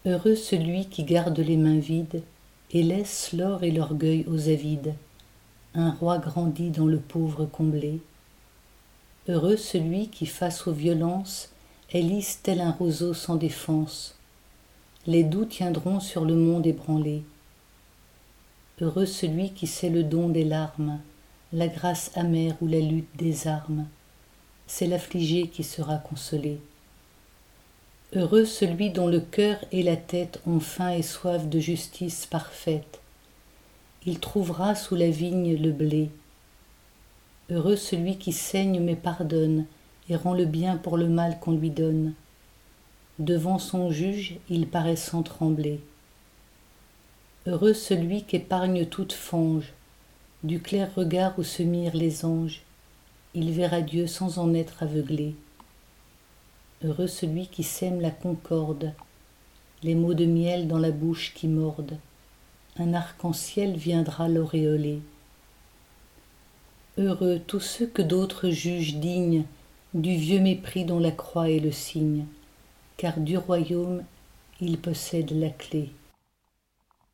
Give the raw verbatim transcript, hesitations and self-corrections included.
Heureux celui qui garde les mains vides et laisse l'or et l'orgueil aux avides. Un roi grandit dans le pauvre comblé. Heureux celui qui, face aux violences, est lisse tel un roseau sans défense. Les doux tiendront sur le monde ébranlé. Heureux celui qui sait le don des larmes, la grâce amère où la lutte désarme. C'est l'affligé qui sera consolé. Heureux celui dont le cœur et la tête ont faim et soif de justice parfaite. Il trouvera sous la vigne le blé. Heureux celui qui saigne mais pardonne et rend le bien pour le mal qu'on lui donne. Devant son juge, il paraît sans trembler. Heureux celui qu'épargne toute fange, du clair regard où se mirent les anges. Il verra Dieu sans en être aveuglé. Heureux celui qui sème la concorde, les mots de miel dans la bouche qui mordent. Un arc-en-ciel viendra l'auréoler. Heureux tous ceux que d'autres jugent dignes du vieux mépris dont la croix est le signe, car du royaume ils possèdent la clé.